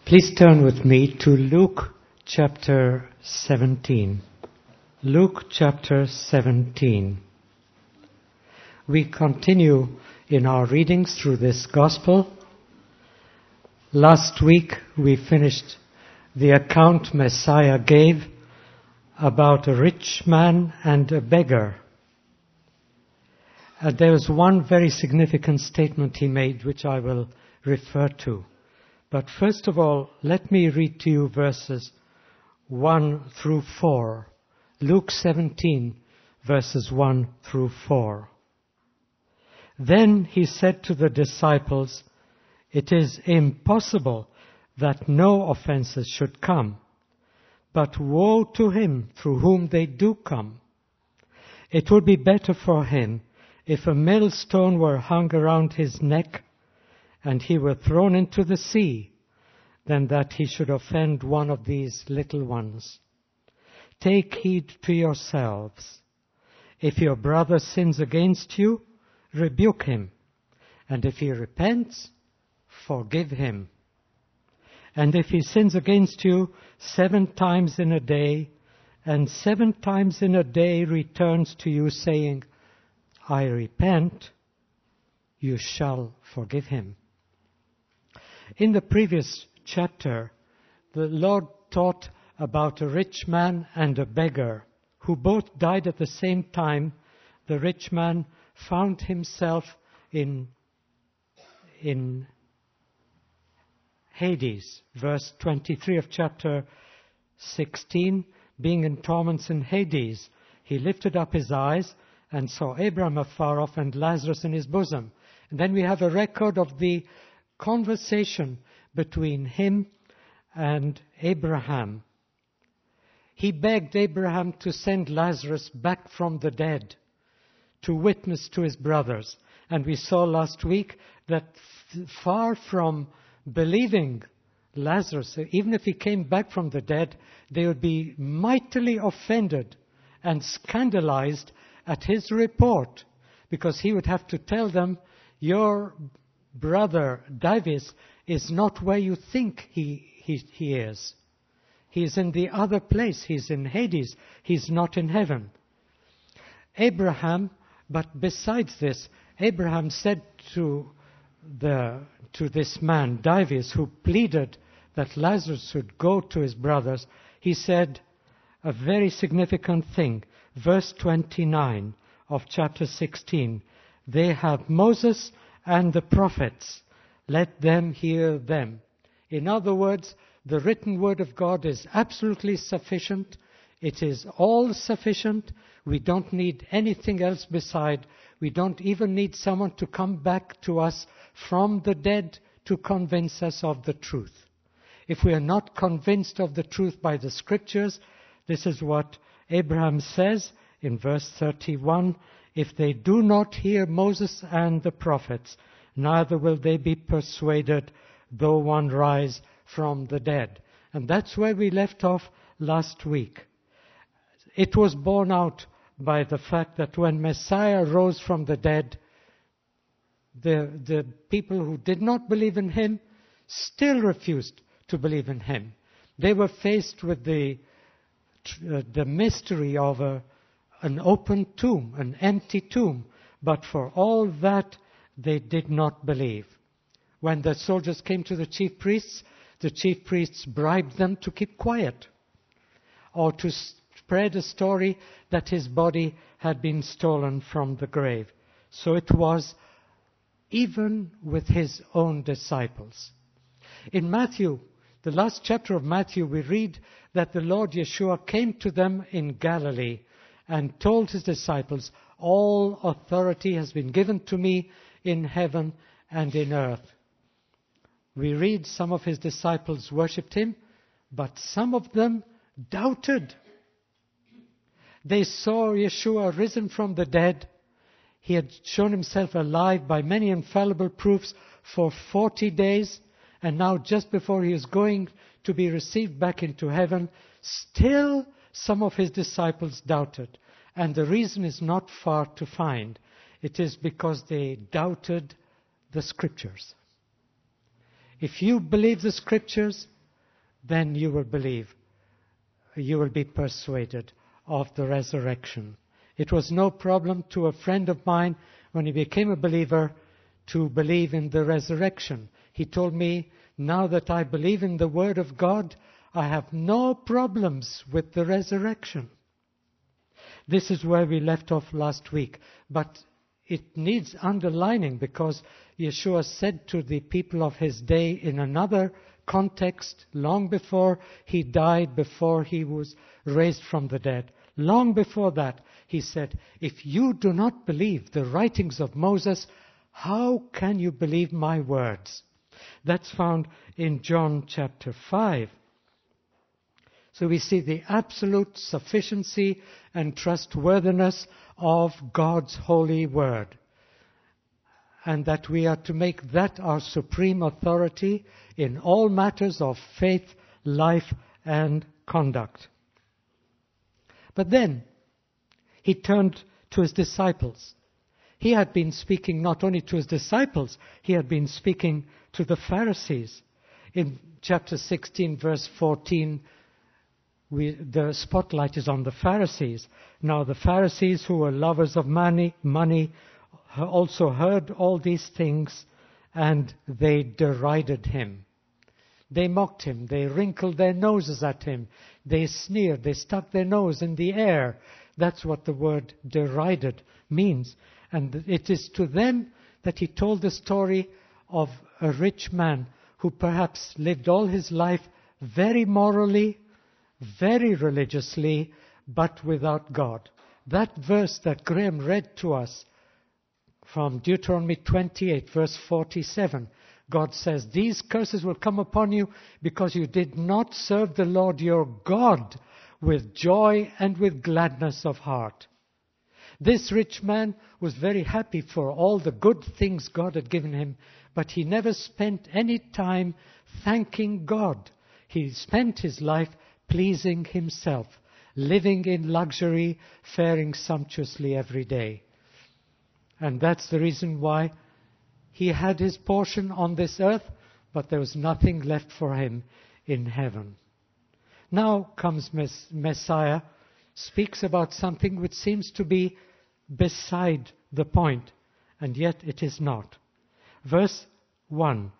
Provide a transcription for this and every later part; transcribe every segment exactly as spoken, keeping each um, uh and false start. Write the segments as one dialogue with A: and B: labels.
A: Please turn with me to Luke chapter seventeen. Luke chapter seventeen. We continue in our readings through this gospel. Last week we finished the account Messiah gave about a rich man and a beggar. Uh, there was one very significant statement he made which I will refer to. But first of all, let me read to you verses one through four. Luke seventeen, verses one through four. Then he said to the disciples, "It is impossible that no offenses should come, but woe to him through whom they do come. It would be better for him if a millstone were hung around his neck and he were thrown into the sea, than that he should offend one of these little ones. Take heed to yourselves. If your brother sins against you, rebuke him, and if he repents, forgive him. And if he sins against you seven times in a day, and seven times in a day returns to you saying, 'I repent,' you shall forgive him." In the previous chapter, the Lord taught about a rich man and a beggar who both died at the same time. The rich man found himself in, in Hades, verse twenty-three of chapter sixteen, being in torments in Hades. He lifted up his eyes and saw Abraham afar off and Lazarus in his bosom. And then we have a record of the conversation between him and Abraham. He begged Abraham to send Lazarus back from the dead to witness to his brothers. And we saw last week that far from believing Lazarus, even if he came back from the dead, they would be mightily offended and scandalized at his report, because he would have to tell them, "Your brother Davis is not where you think he, he, he is. He's in the other place. He's in Hades. He's not in heaven." Abraham, but besides this, Abraham said to the to this man, Davis, who pleaded that Lazarus should go to his brothers, he said a very significant thing. Verse twenty-nine of chapter sixteen, "They have Moses and the prophets. Let them hear them." In other words, the written word of God is absolutely sufficient. It is all sufficient. We don't need anything else beside. We don't even need someone to come back to us from the dead to convince us of the truth. If we are not convinced of the truth by the scriptures, this is what Abraham says in verse thirty-one, "If they do not hear Moses and the prophets, neither will they be persuaded, though one rise from the dead." And that's where we left off last week. It was borne out by the fact that when Messiah rose from the dead, the, the people who did not believe in him still refused to believe in him. They were faced with the, uh, the mystery of a, an open tomb, an empty tomb. But for all that, they did not believe. When the soldiers came to the chief priests, the chief priests bribed them to keep quiet or to spread a story that his body had been stolen from the grave. So it was even with his own disciples. In Matthew, the last chapter of Matthew, we read that the Lord Yeshua came to them in Galilee and told his disciples, "All authority has been given to me in heaven and in earth." We read some of his disciples worshipped him, but some of them doubted. They saw Yeshua risen from the dead. He had shown himself alive by many infallible proofs for forty days. And now just before he is going to be received back into heaven, still some of his disciples doubted. And the reason is not far to find. It is because they doubted the scriptures. If you believe the scriptures, then you will believe. You will be persuaded of the resurrection. It was no problem to a friend of mine when he became a believer to believe in the resurrection. He told me, now that I believe in the Word of God, I have no problems with the resurrection. This is where we left off last week. But it needs underlining because Yeshua said to the people of his day in another context, long before he died, before he was raised from the dead, long before that, he said, if you do not believe the writings of Moses, how can you believe my words? That's found in John chapter five. So we see the absolute sufficiency and trustworthiness of God's holy word. And that we are to make that our supreme authority in all matters of faith, life, and conduct. But then, he turned to his disciples. He had been speaking not only to his disciples, he had been speaking to the Pharisees. In chapter sixteen, verse fourteen, we, the spotlight is on the Pharisees. Now the Pharisees, who were lovers of money, money, also heard all these things, and they derided him. They mocked him. They wrinkled their noses at him. They sneered. They stuck their nose in the air. That's what the word derided means. And it is to them that he told the story of a rich man who perhaps lived all his life very morally, very religiously, but without God. That verse that Graham read to us from Deuteronomy twenty-eight, verse forty-seven, God says, these curses will come upon you because you did not serve the Lord your God with joy and with gladness of heart. This rich man was very happy for all the good things God had given him, but he never spent any time thanking God. He spent his life pleasing himself, living in luxury, faring sumptuously every day. And that's the reason why he had his portion on this earth, but there was nothing left for him in heaven. Now comes Messiah, speaks about something which seems to be beside the point, and yet it is not. Verse one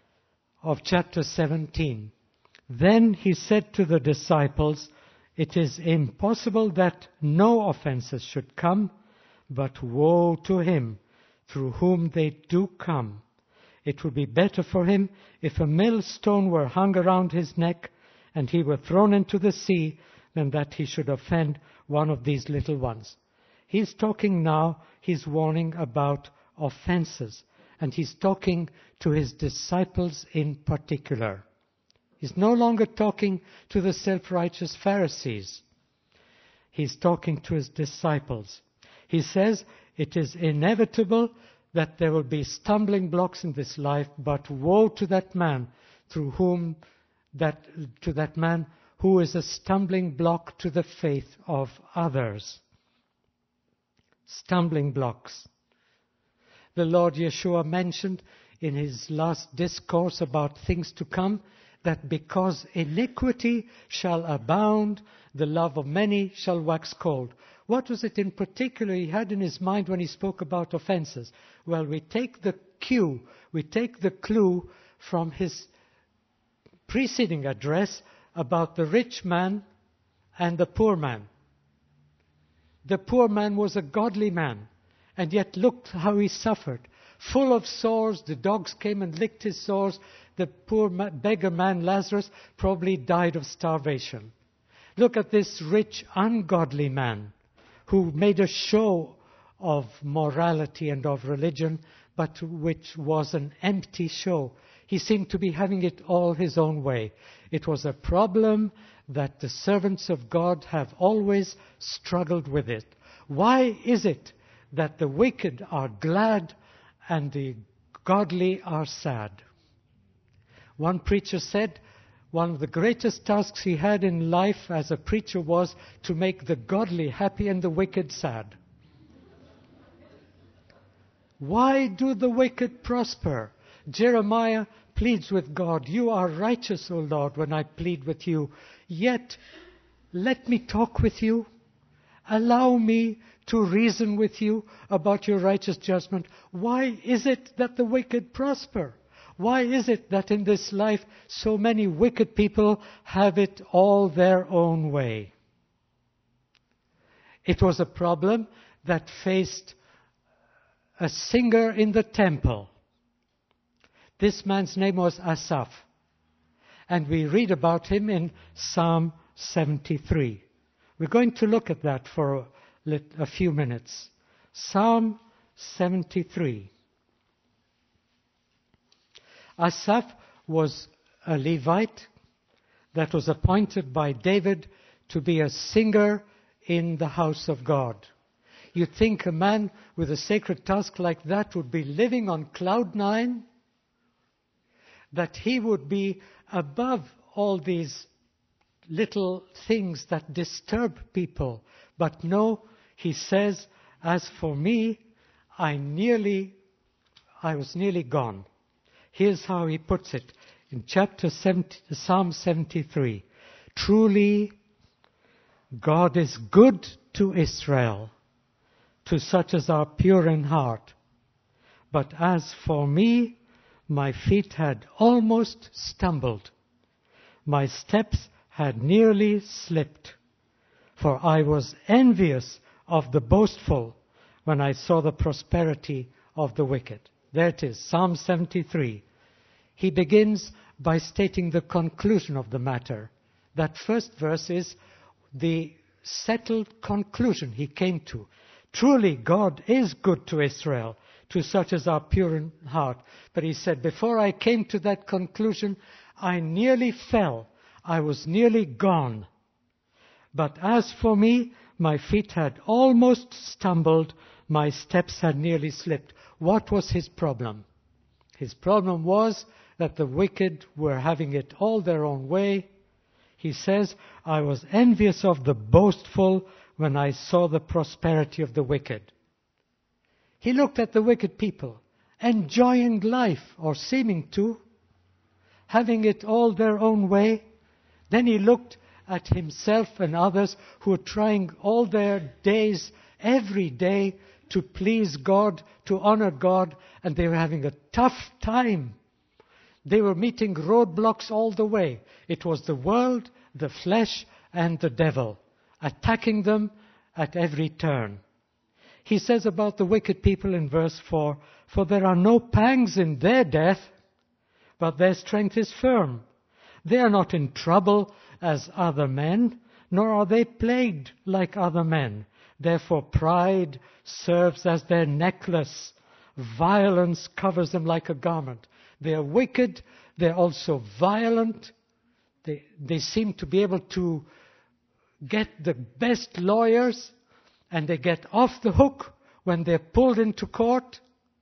A: of chapter seventeen. Then he said to the disciples, it is impossible that no offenses should come, but woe to him through whom they do come. It would be better for him if a millstone were hung around his neck and he were thrown into the sea than that he should offend one of these little ones. He's talking now, he's warning about offenses. And he's talking to his disciples in particular. He's no longer talking to the self-righteous Pharisees. He's talking to his disciples. He says, it is inevitable that there will be stumbling blocks in this life, but woe to that man through whom that to that man who is a stumbling block to the faith of others. Stumbling blocks. The Lord Yeshua mentioned in his last discourse about things to come that because iniquity shall abound, the love of many shall wax cold. What was it in particular he had in his mind when he spoke about offenses? Well, we take the cue, we take the clue from his preceding address about the rich man and the poor man. The poor man was a godly man, and yet looked how he suffered. Full of sores, the dogs came and licked his sores. The poor beggar man, Lazarus, probably died of starvation. Look at this rich, ungodly man who made a show of morality and of religion, but which was an empty show. He seemed to be having it all his own way. It was a problem that the servants of God have always struggled with it. Why is it that the wicked are glad and the godly are sad? One preacher said one of the greatest tasks he had in life as a preacher was to make the godly happy and the wicked sad. Why do the wicked prosper? Jeremiah pleads with God, "You are righteous, O Lord, when I plead with you. Yet, let me talk with you. Allow me to reason with you about your righteous judgment. Why is it that the wicked prosper? Why is it that in this life so many wicked people have it all their own way?" It was a problem that faced a singer in the temple. This man's name was Asaph. And we read about him in Psalm seventy-three. We're going to look at that for a, lit- a few minutes. Psalm seventy-three. Asaph was a Levite that was appointed by David to be a singer in the house of God. You'd think a man with a sacred task like that would be living on cloud nine, that he would be above all these little things that disturb people. But no, he says, "As for me, I nearly, I was nearly gone." Here's how he puts it in chapter seventy, Psalm seventy-three. "Truly, God is good to Israel, to such as are pure in heart. But as for me, my feet had almost stumbled. My steps had nearly slipped. For I was envious of the boastful when I saw the prosperity of the wicked." There it is, Psalm seventy-three. He begins by stating the conclusion of the matter. That first verse is the settled conclusion he came to. Truly, God is good to Israel, to such as are pure in heart. But he said, before I came to that conclusion, I nearly fell. I was nearly gone. But as for me, my feet had almost stumbled. My steps had nearly slipped. What was his problem? His problem was that the wicked were having it all their own way. He says, I was envious of the boastful when I saw the prosperity of the wicked. He looked at the wicked people, enjoying life, or seeming to, having it all their own way. Then he looked at himself and others who were trying all their days, every day, to please God, to honor God, and they were having a tough time. They were meeting roadblocks all the way. It was the world, the flesh, and the devil, attacking them at every turn. He says about the wicked people in verse four, for there are no pangs in their death, but their strength is firm. They are not in trouble as other men, nor are they plagued like other men. Therefore pride serves as their necklace. Violence covers them like a garment. They are wicked. They're also violent. They, they seem to be able to get the best lawyers, and they get off the hook when they're pulled into court.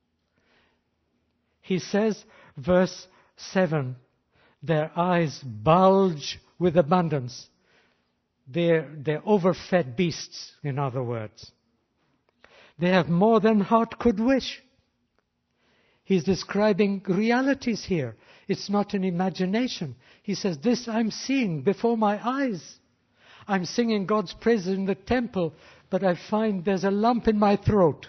A: He says, verse seven, their eyes bulge with abundance. They're, they're overfed beasts, in other words. They have more than heart could wish. He's describing realities here. It's not an imagination. He says, this I'm seeing before my eyes. I'm singing God's praises in the temple, but I find there's a lump in my throat.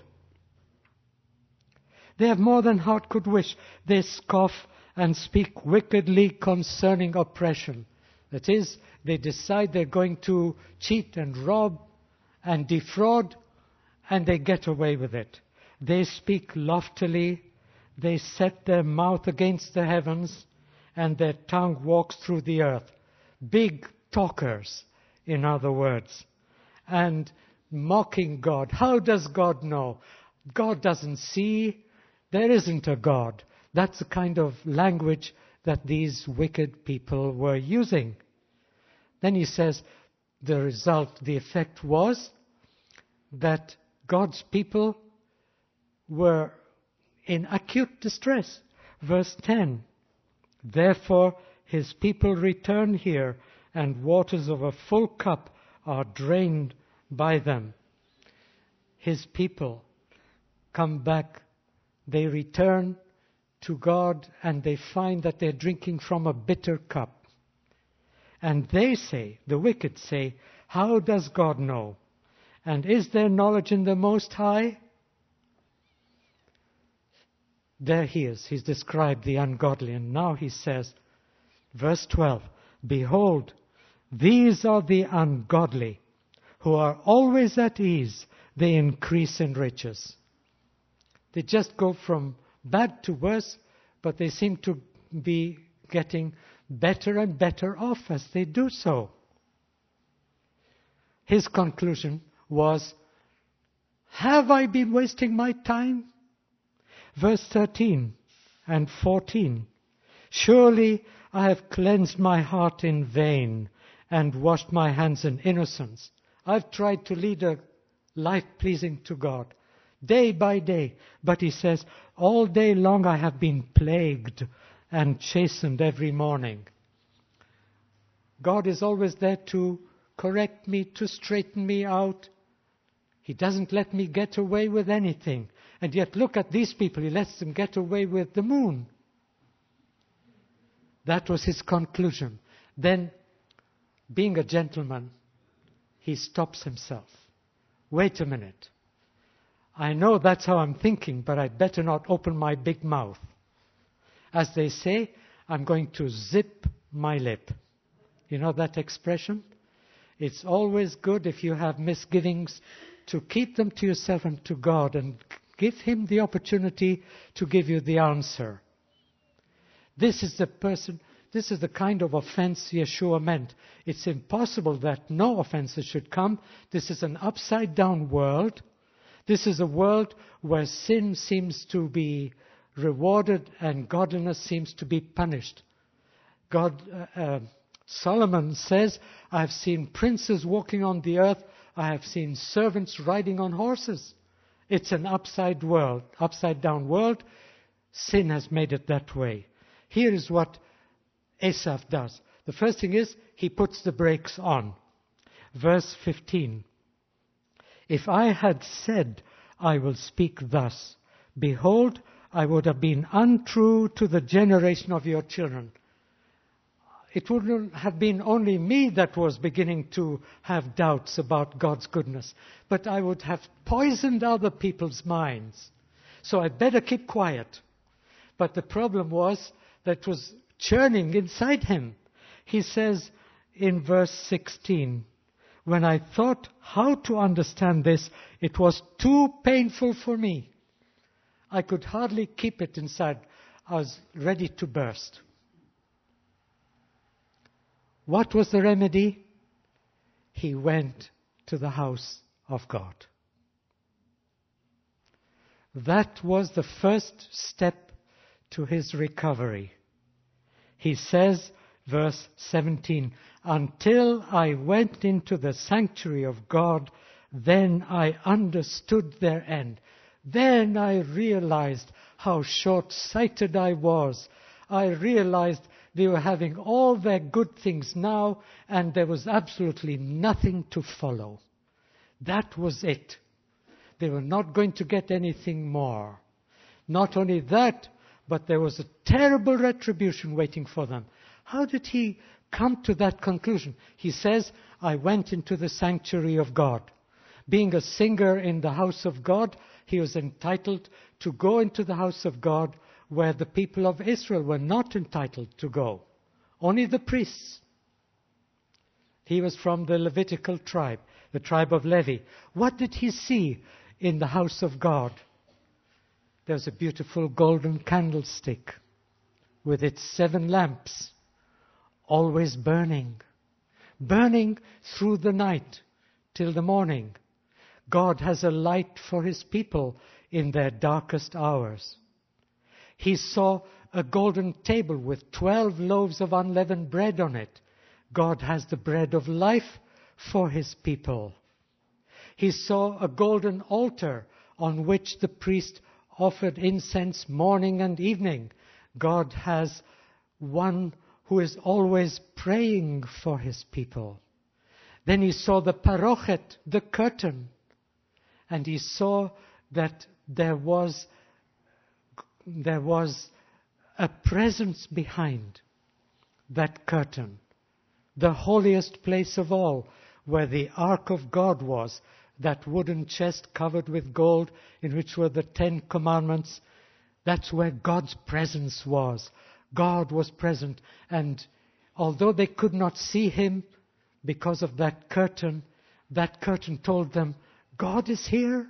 A: They have more than heart could wish. They scoff and speak wickedly concerning oppression. That is, they decide they're going to cheat and rob and defraud, and they get away with it. They speak loftily. They set their mouth against the heavens, and their tongue walks through the earth. Big talkers, in other words. And mocking God. How does God know? God doesn't see. There isn't a God. That's the kind of language that these wicked people were using. Then he says the result, the effect was that God's people were in acute distress. Verse ten, therefore his people return here, and waters of a full cup are drained by them. His people come back, they return to God and they find that they're drinking from a bitter cup. And they say, the wicked say, how does God know? And is there knowledge in the Most High? There he is. He's described the ungodly. And now he says, verse twelve, behold, these are the ungodly, who are always at ease. They increase in riches. They just go from bad to worse, but they seem to be getting better and better off as they do so. His conclusion was, have I been wasting my time? Verse thirteen and fourteen. Surely I have cleansed my heart in vain and washed my hands in innocence. I've tried to lead a life pleasing to God, day by day. But he says, all day long I have been plagued and chastened every morning. God is always there to correct me, to straighten me out. He doesn't let me get away with anything. And yet look at these people, he lets them get away with the moon. That was his conclusion. Then, being a gentleman, he stops himself. Wait a minute. I know that's how I'm thinking, but I'd better not open my big mouth. As they say, I'm going to zip my lip. You know that expression? It's always good if you have misgivings to keep them to yourself and to God and give Him the opportunity to give you the answer. This is the person, this is the kind of offense Yeshua meant. It's impossible that no offenses should come. This is an upside down world. This is a world where sin seems to be rewarded and godliness seems to be punished. God, uh, uh, Solomon says, I have seen princes walking on the earth. I have seen servants riding on horses. It's an upside world, upside down world. Sin has made it that way. Here is what Asaph does. The first thing is, he puts the brakes on. Verse fifteen. If I had said, I will speak thus, behold, I would have been untrue to the generation of your children. It wouldn't have been only me that was beginning to have doubts about God's goodness, but I would have poisoned other people's minds. So I'd better keep quiet. But the problem was that it was churning inside him. He says in verse sixteen, when I thought how to understand this, it was too painful for me. I could hardly keep it inside. I was ready to burst. What was the remedy? He went to the house of God. That was the first step to his recovery. He says, verse seventeen, until I went into the sanctuary of God, then I understood their end. Then I realized how short-sighted I was. I realized they were having all their good things now, and there was absolutely nothing to follow. That was it. They were not going to get anything more. Not only that, but there was a terrible retribution waiting for them. How did he come to that conclusion? He says, I went into the sanctuary of God. Being a singer in the house of God, he was entitled to go into the house of God where the people of Israel were not entitled to go. Only the priests. He was from the Levitical tribe, the tribe of Levi. What did he see in the house of God? There's a beautiful golden candlestick with its seven lamps, always burning, burning through the night till the morning. God has a light for His people in their darkest hours. He saw a golden table with twelve loaves of unleavened bread on it. God has the bread of life for His people. He saw a golden altar on which the priest offered incense morning and evening. God has one who is always praying for His people. Then he saw the parochet, the curtain, and he saw that there was there was a presence behind that curtain. The holiest place of all, where the Ark of God was, that wooden chest covered with gold in which were the Ten Commandments, that's where God's presence was. God was present, and although they could not see Him because of that curtain, that curtain told them, God is here.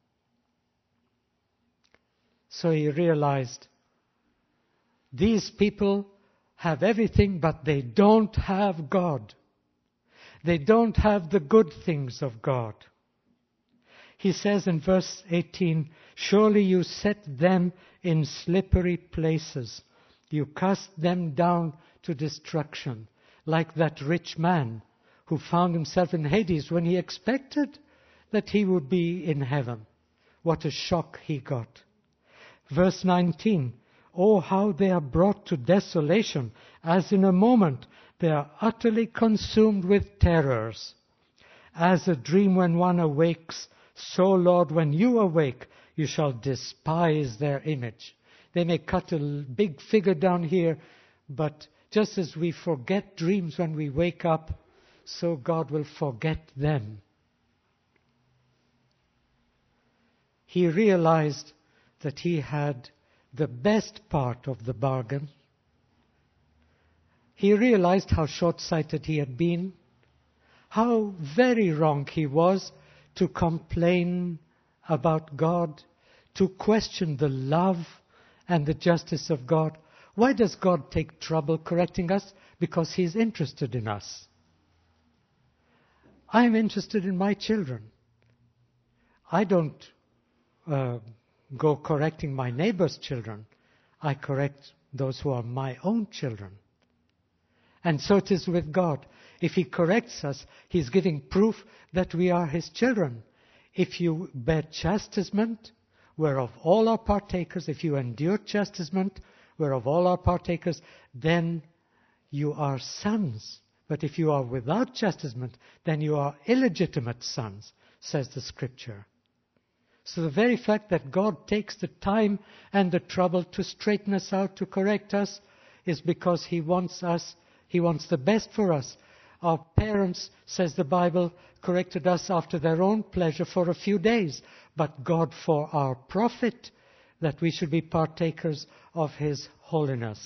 A: So he realized, these people have everything, but they don't have God. They don't have the good things of God. He says in verse eighteen, surely you set them in slippery places. You cast them down to destruction, like that rich man who found himself in Hades when he expected that he would be in heaven. What a shock he got. Verse nineteen, oh, how they are brought to desolation, as in a moment they are utterly consumed with terrors. As a dream when one awakes, so, Lord, when you awake, you shall despise their image. They may cut a big figure down here, but just as we forget dreams when we wake up, so God will forget them. He realized that he had the best part of the bargain. He realized how short-sighted he had been, how very wrong he was to complain about God, to question the love and the justice of God. Why does God take trouble correcting us? Because He's interested in us. I'm interested in my children. I don't uh, go correcting my neighbor's children. I correct those who are my own children. And so it is with God. If He corrects us, He's giving proof that we are His children. If you bear chastisement, whereof all are partakers, if you endure chastisement, whereof all are partakers, then you are sons. But if you are without chastisement, then you are illegitimate sons, says the Scripture. So the very fact that God takes the time and the trouble to straighten us out, to correct us, is because He wants us, He wants the best for us. Our parents, says the Bible, corrected us after their own pleasure for a few days, but God for our profit, that we should be partakers of His holiness.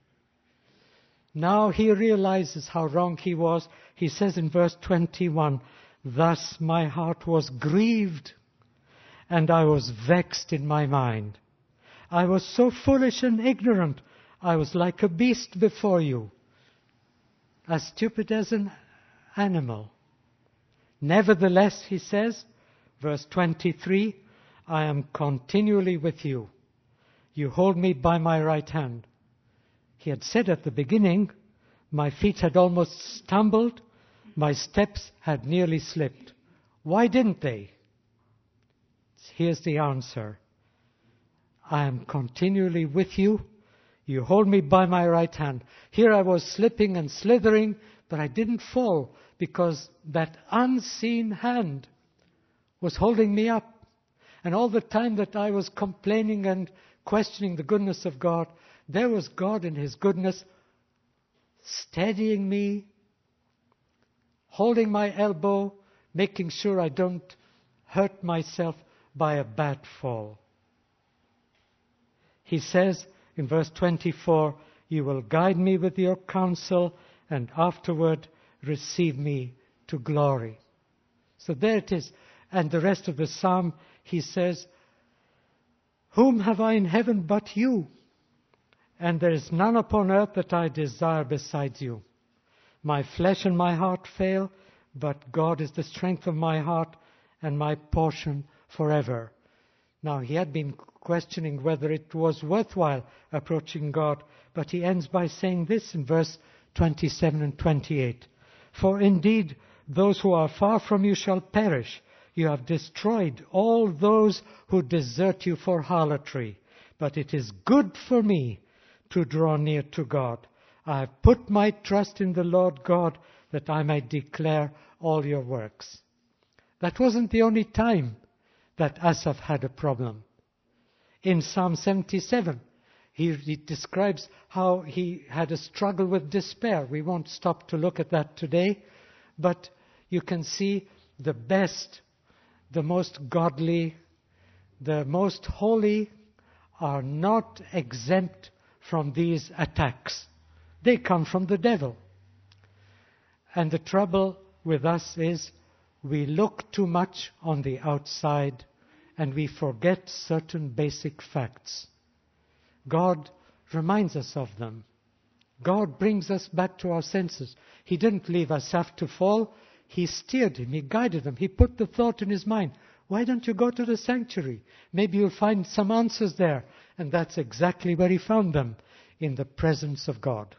A: Now he realizes how wrong he was. He says in verse twenty-one, thus my heart was grieved, and I was vexed in my mind. I was so foolish and ignorant, I was like a beast before you, as stupid as an animal. Nevertheless, he says, verse twenty-three, I am continually with you. You hold me by my right hand. He had said at the beginning, my feet had almost stumbled, my steps had nearly slipped. Why didn't they? Here's the answer. I am continually with you. You hold me by my right hand. Here I was slipping and slithering, but I didn't fall because that unseen hand was holding me up. And all the time that I was complaining and questioning the goodness of God, there was God in His goodness steadying me, holding my elbow, making sure I don't hurt myself by a bad fall. He says in verse twenty-four, you will guide me with your counsel and afterward receive me to glory. So there it is. And the rest of the psalm, he says, whom have I in heaven but you? And there is none upon earth that I desire besides you. My flesh and my heart fail, but God is the strength of my heart and my portion forever. Now, he had been questioning whether it was worthwhile approaching God, but he ends by saying this in verse twenty-seven and twenty-eight. For indeed, those who are far from you shall perish. You have destroyed all those who desert you for harlotry. But it is good for me to draw near to God. I have put my trust in the Lord God that I might declare all your works. That wasn't the only time that Asaph had a problem. In Psalm seventy-seven, He, he describes how he had a struggle with despair. We won't stop to look at that today, but you can see the best, the most godly, the most holy are not exempt from these attacks. They come from the devil. And the trouble with us is we look too much on the outside and we forget certain basic facts. God reminds us of them. God brings us back to our senses. He didn't leave Asaph to fall. He steered him. He guided him. He put the thought in his mind, why don't you go to the sanctuary? Maybe you'll find some answers there. And that's exactly where he found them, in the presence of God.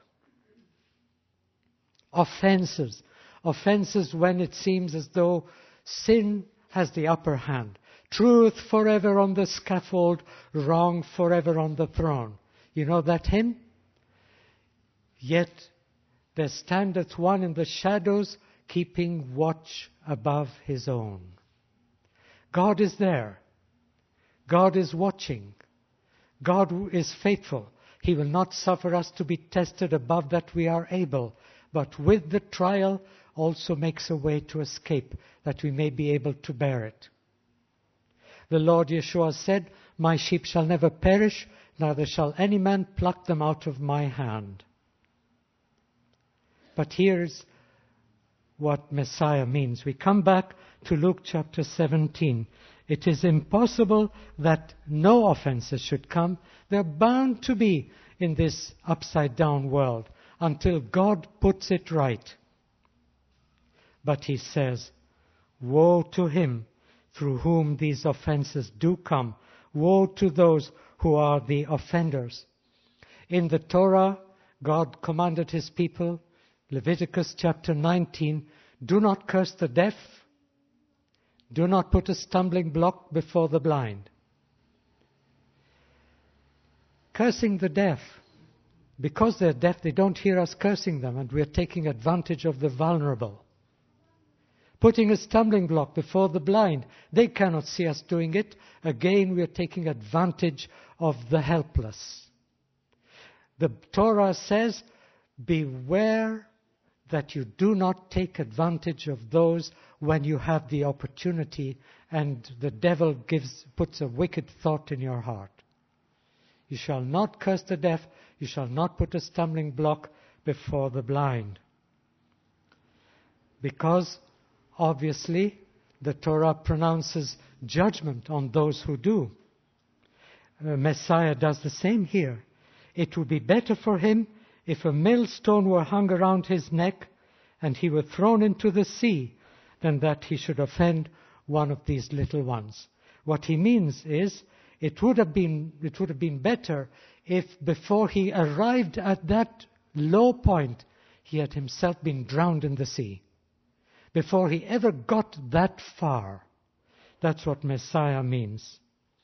A: Offenses. Offenses when it seems as though sin has the upper hand. Truth forever on the scaffold, wrong forever on the throne. You know that hymn? Yet there standeth one in the shadows, keeping watch above his own. God is there. God is watching. God is faithful. He will not suffer us to be tested above that we are able, but with the trial also makes a way to escape, that we may be able to bear it. The Lord Yeshua said, my sheep shall never perish, neither shall any man pluck them out of my hand. But here's what Messiah means. We come back to Luke chapter seventeen. It is impossible that no offenses should come. They're bound to be in this upside down world until God puts it right. But he says, woe to him through whom these offenses do come. Woe to those who are the offenders. In the Torah, God commanded his people, Leviticus chapter nineteen, do not curse the deaf. Do not put a stumbling block before the blind. Cursing the deaf. Because they're deaf, they don't hear us cursing them, and we're taking advantage of the vulnerable. Putting a stumbling block before the blind. They cannot see us doing it. Again, we are taking advantage of the helpless. The Torah says, beware that you do not take advantage of those when you have the opportunity and the devil gives puts a wicked thought in your heart. You shall not curse the deaf. You shall not put a stumbling block before the blind. Because obviously, the Torah pronounces judgment on those who do. Uh, Messiah does the same here. It would be better for him if a millstone were hung around his neck and he were thrown into the sea than that he should offend one of these little ones. What he means is, it would have been, it would have been better if before he arrived at that low point, he had himself been drowned in the sea. Before he ever got that far. That's what Messiah means.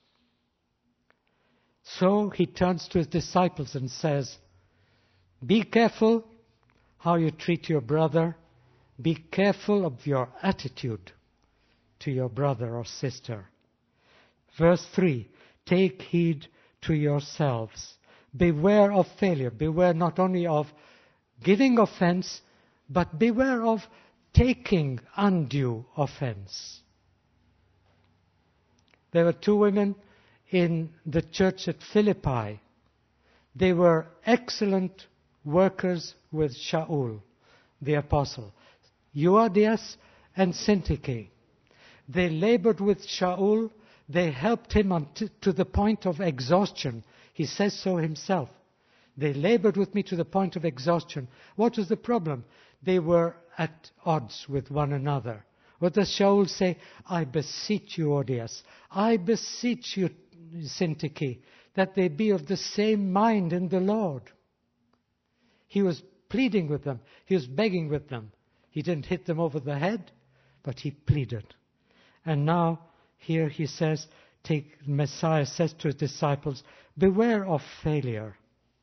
A: So he turns to his disciples and says, be careful how you treat your brother. Be careful of your attitude to your brother or sister. Verse three, take heed to yourselves. Beware of failure. Beware not only of giving offense, but beware of taking undue offense. There were two women in the church at Philippi. They were excellent workers with Shaul, the apostle, Euodias and Syntyche. They labored with Shaul. They helped him on t- to the point of exhaustion. He says so himself. They labored with me to the point of exhaustion. What was the problem? They were at odds with one another. What does Shaul say? I beseech you, Euodias. I beseech you, Syntyche, that they be of the same mind in the Lord. He was pleading with them. He was begging with them. He didn't hit them over the head, but he pleaded. And now, here he says, take, Messiah says to his disciples, beware of failure.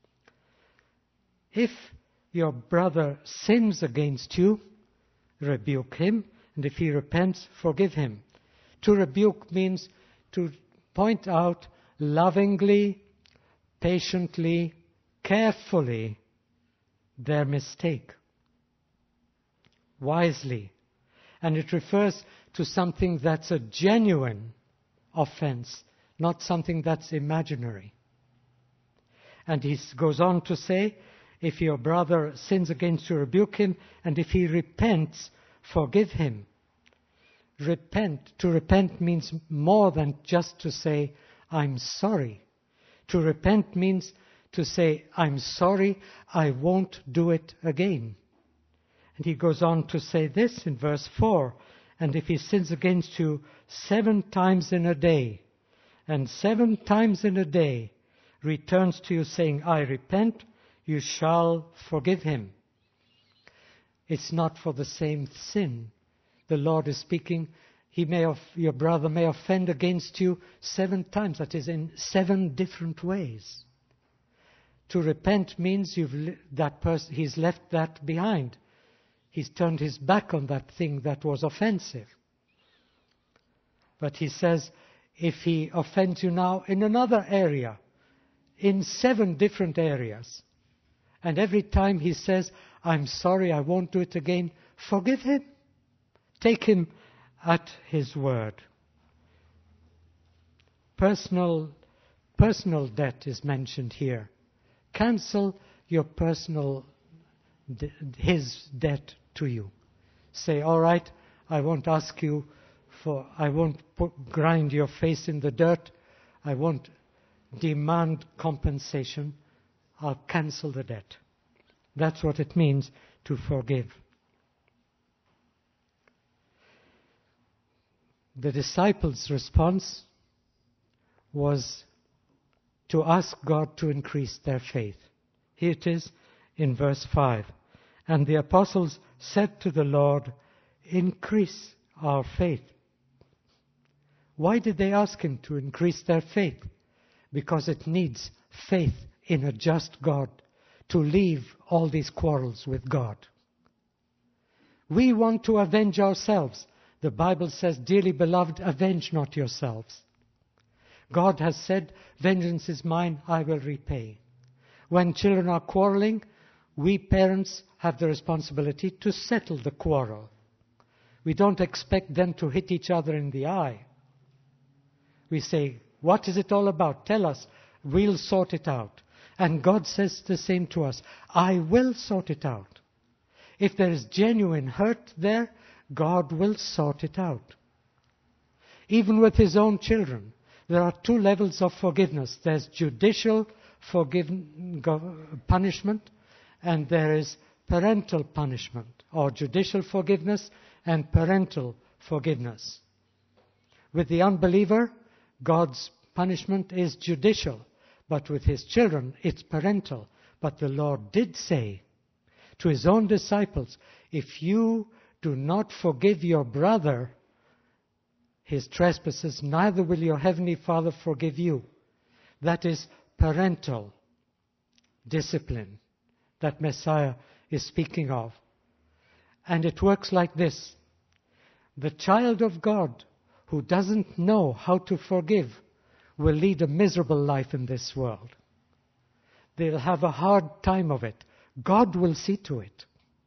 A: If your brother sins against you, rebuke him, and if he repents, forgive him. To rebuke means to point out lovingly, patiently, carefully their mistake, wisely. And it refers to something that's a genuine offense, not something that's imaginary. And he goes on to say, if your brother sins against you, rebuke him, and if he repents, forgive him. Repent. To repent means more than just to say, I'm sorry. To repent means to say, I'm sorry, I won't do it again. And he goes on to say this in verse four, and if he sins against you seven times in a day, and seven times in a day returns to you saying, I repent, you shall forgive him. It's not for the same sin. The Lord is speaking, he may have, your brother may offend against you seven times, that is in seven different ways. To repent means you've that person, he's left that behind. He's turned his back on that thing that was offensive. But he says, if he offends you now in another area, in seven different areas, and every time he says, I'm sorry, I won't do it again, forgive him. Take him at his word. Personal, personal debt is mentioned here. Cancel your personal, his debt to you. Say, all right, I won't ask you for, I won't put, grind your face in the dirt. I won't demand compensation. I'll cancel the debt. That's what it means to forgive. The disciples' response was to ask God to increase their faith. Here it is in verse five. And the apostles said to the Lord, increase our faith. Why did they ask him to increase their faith? Because it needs faith in a just God to leave all these quarrels with God. We want to avenge ourselves. The Bible says, dearly beloved, avenge not yourselves. God has said, vengeance is mine, I will repay. When children are quarreling, we parents have the responsibility to settle the quarrel. We don't expect them to hit each other in the eye. We say, what is it all about? Tell us. We'll sort it out. And God says the same to us. I will sort it out. If there is genuine hurt there, God will sort it out. Even with his own children, there are two levels of forgiveness. There's judicial forgive- punishment, and there is parental punishment, or judicial forgiveness and parental forgiveness. With the unbeliever, God's punishment is judicial, but with his children, it's parental. But the Lord did say to his own disciples, if you do not forgive your brother his trespasses, neither will your heavenly Father forgive you. That is parental discipline that Messiah is speaking of. And it works like this. The child of God who doesn't know how to forgive will lead a miserable life in this world. They'll have a hard time of it. God will see to it.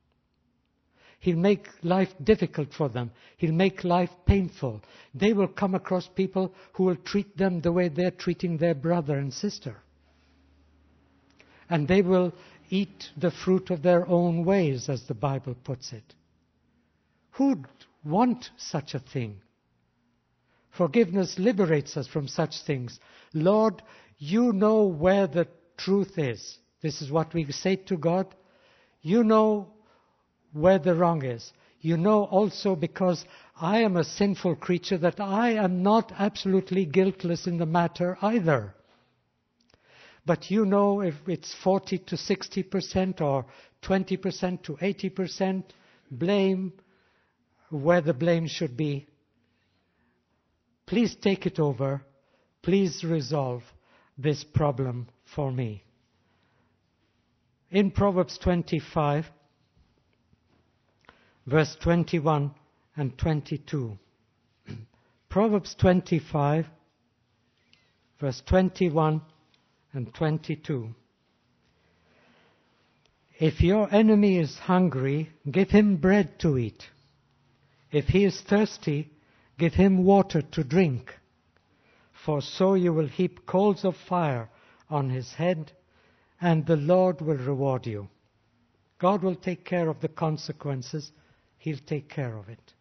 A: He'll make life difficult for them. He'll make life painful. They will come across people who will treat them the way they're treating their brother and sister. And they will eat the fruit of their own ways, as the Bible puts it. Who'd want such a thing? Forgiveness liberates us from such things. Lord, you know where the truth is. This is what we say to God. You know where the wrong is. You know also, because I am a sinful creature, that I am not absolutely guiltless in the matter either. But you know if it's forty to sixty percent or twenty percent to eighty percent blame, where the blame should be. Please take it over. Please resolve this problem for me. In Proverbs twenty-five, verse twenty-one and twenty-two. Proverbs twenty-five, verse twenty-one and twenty-two. If your enemy is hungry, give him bread to eat. If he is thirsty, give him water to drink. For so you will heap coals of fire on his head, and the Lord will reward you. God will take care of the consequences. He'll take care of it.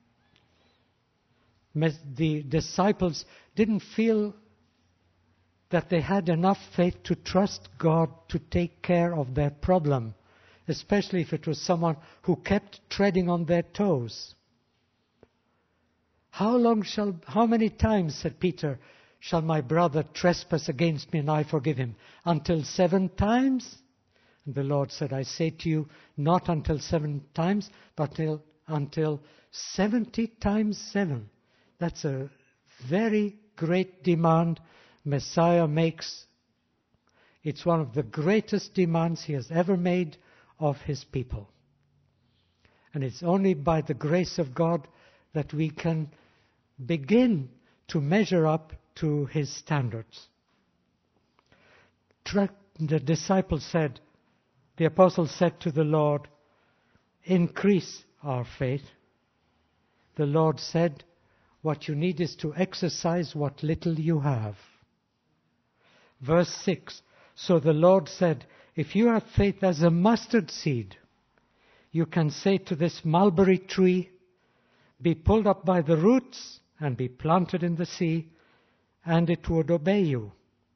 A: The disciples didn't feel that they had enough faith to trust God to take care of their problem, especially if it was someone who kept treading on their toes. How long shall, how many times, said Peter, shall my brother trespass against me and I forgive him? Until seven times? And the Lord said, I say to you, not until seven times, but till, until seventy times seven. That's a very great demand Messiah makes. It's one of the greatest demands he has ever made of his people. And it's only by the grace of God that we can begin to measure up to his standards. The disciples said, the apostles said to the Lord, increase our faith. The Lord said, what you need is to exercise what little you have. Verse six, so the Lord said, if you have faith as a mustard seed, you can say to this mulberry tree, be pulled up by the roots and be planted in the sea, and it would obey you.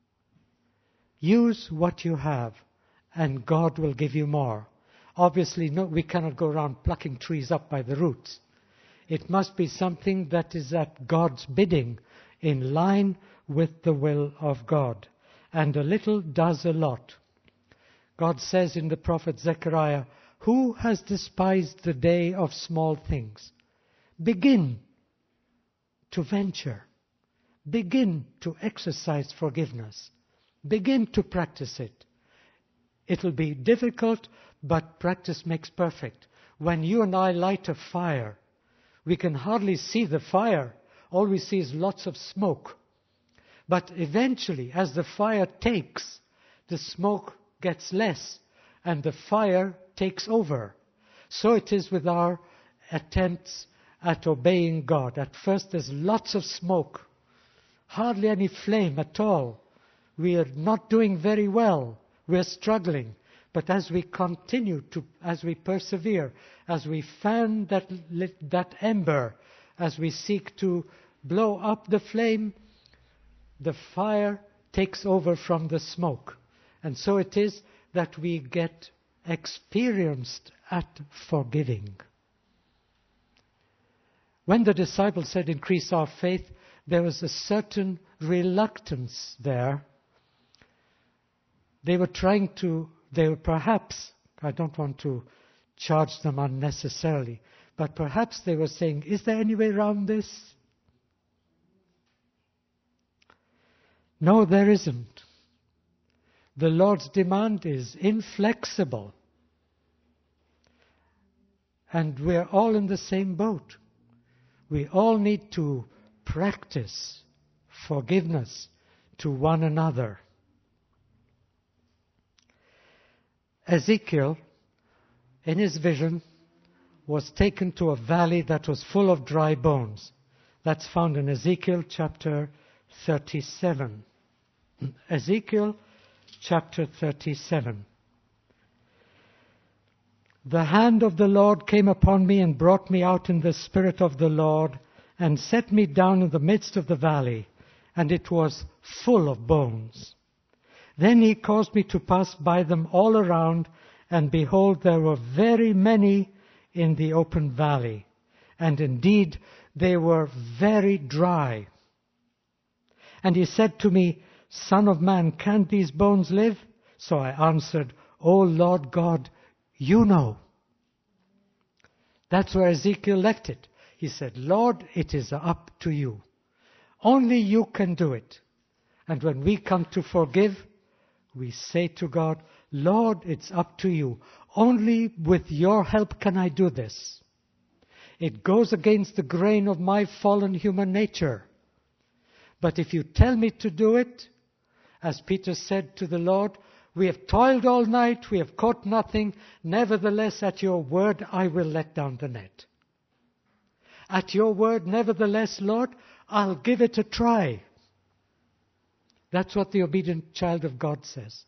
A: Use what you have, and God will give you more. Obviously, no, we cannot go around plucking trees up by the roots. It must be something that is at God's bidding, in line with the will of God. And a little does a lot. God says in the prophet Zechariah, who has despised the day of small things? Begin to venture. Begin to exercise forgiveness. Begin to practice it. It'll be difficult, but practice makes perfect. When you and I light a fire, we can hardly see the fire. All we see is lots of smoke. But eventually, as the fire takes, the smoke gets less and the fire takes over. So it is with our attempts at obeying God. At first there's lots of smoke, hardly any flame at all. We are not doing very well. We are struggling. But as we continue to, as we persevere, as we fan that, that ember, as we seek to blow up the flame, the fire takes over from the smoke. And so it is that we get experienced at forgiving. When the disciples said, increase our faith, there was a certain reluctance there. They were trying to, they were perhaps, I don't want to charge them unnecessarily, but perhaps they were saying, is there any way around this? No, there isn't. The Lord's demand is inflexible. And we're all in the same boat. We all need to practice forgiveness to one another. Ezekiel, in his vision, was taken to a valley that was full of dry bones. That's found in Ezekiel chapter thirty-seven. Ezekiel chapter thirty-seven. The hand of the Lord came upon me and brought me out in the spirit of the Lord and set me down in the midst of the valley, and it was full of bones. Then he caused me to pass by them all around, and behold, there were very many in the open valley, and indeed they were very dry. And he said to me, Son of man, can these bones live? So I answered, O Lord God, you know. That's where Ezekiel left it. He said, Lord, it is up to you. Only you can do it. And when we come to forgive, we say to God, Lord, it's up to you. Only with your help can I do this. It goes against the grain of my fallen human nature. But if you tell me to do it, As Peter said to the Lord, "We have toiled all night, we have caught nothing. Nevertheless, at your word, I will let down the net." At your word, nevertheless, Lord, I'll give it a try. That's what the obedient child of God says.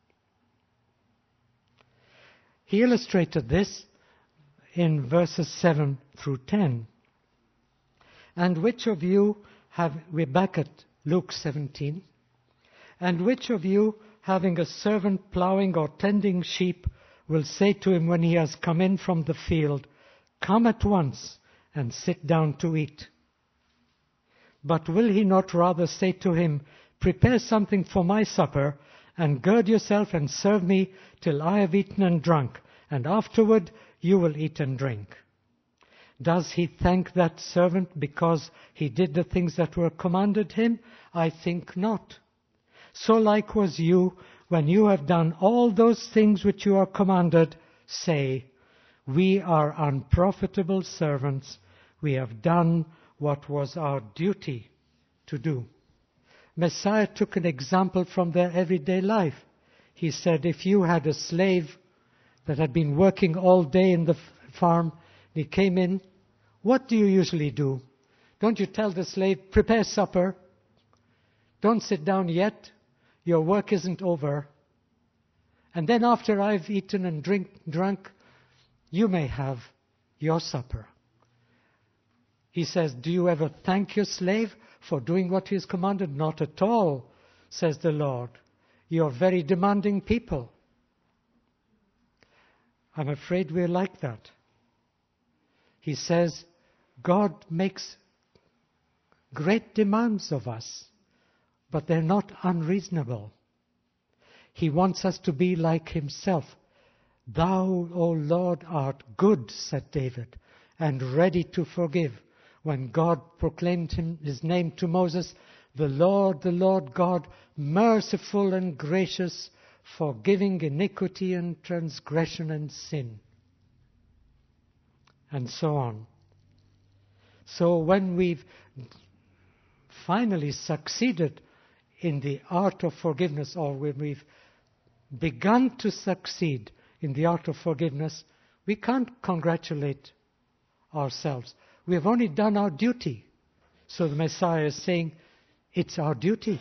A: He illustrated this in verses seven through ten. And which of you have, we're back at Luke seventeen, and which of you, having a servant plowing or tending sheep, will say to him when he has come in from the field, "Come at once and sit down to eat"? But will he not rather say to him, "Prepare something for my supper, and gird yourself and serve me till I have eaten and drunk, and afterward you will eat and drink"? Does he thank that servant because he did the things that were commanded him? I think not. So likewise you, when you have done all those things which you are commanded, say, "We are unprofitable servants. We have done what was our duty to do." Messiah took an example from their everyday life. He said, if you had a slave that had been working all day in the farm, and he came in, what do you usually do? Don't you tell the slave, "Prepare supper. Don't sit down yet. Your work isn't over. And then after I've eaten and drink, drunk, you may have your supper"? He says, do you ever thank your slave for doing what he is commanded? Not at all, says the Lord. You're very demanding people. I'm afraid we're like that. He says, God makes great demands of us, but they're not unreasonable. He wants us to be like himself. "Thou, O Lord, art good," said David, "and ready to forgive." When God proclaimed him, his name to Moses, "The Lord, the Lord God, merciful and gracious, forgiving iniquity and transgression and sin." And so on. So when we've finally succeeded in the art of forgiveness, or when we've begun to succeed in the art of forgiveness, we can't congratulate ourselves. We have only done our duty. So the Messiah is saying, it's our duty.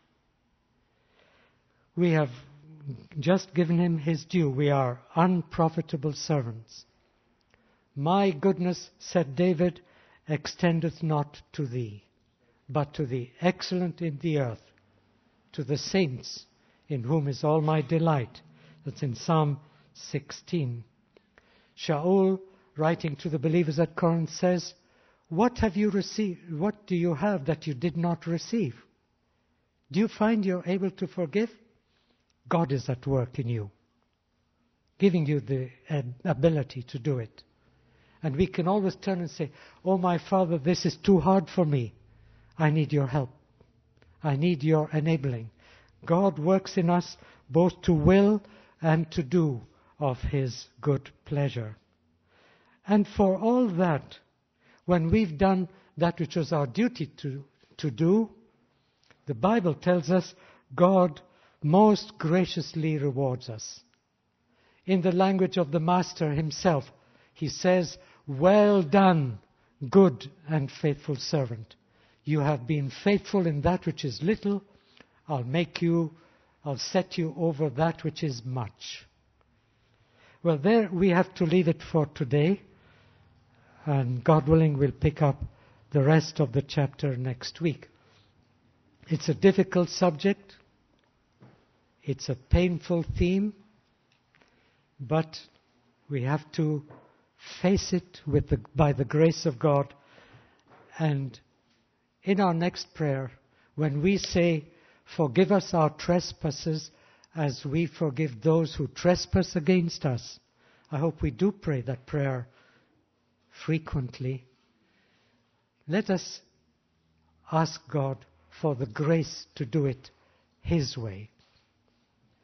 A: We have just given him his due. We are unprofitable servants. "My goodness," said David, "extendeth not to thee, but to the excellent in the earth, to the saints in whom is all my delight." That's in Psalm sixteen. Shaul, writing to the believers at Corinth, says, "What have you received? What do you have that you did not receive? Do you find you're able to forgive? God is at work in you, giving you the ability to do it." And we can always turn and say, "Oh, my Father, this is too hard for me. I need your help. I need your enabling." God works in us both to will and to do of his good pleasure. And for all that, when we've done that which was our duty to, to do, the Bible tells us God most graciously rewards us. In the language of the Master himself, he says, "Well done, good and faithful servant. You have been faithful in that which is little. I'll make you, I'll set you over that which is much." Well, there we have to leave it for today. And God willing, we'll pick up the rest of the chapter next week. It's a difficult subject. It's a painful theme. But we have to face it with the, by the grace of God. And in our next prayer, when we say, "Forgive us our trespasses as we forgive those who trespass against us," I hope we do pray that prayer frequently. Let us ask God for the grace to do it his way.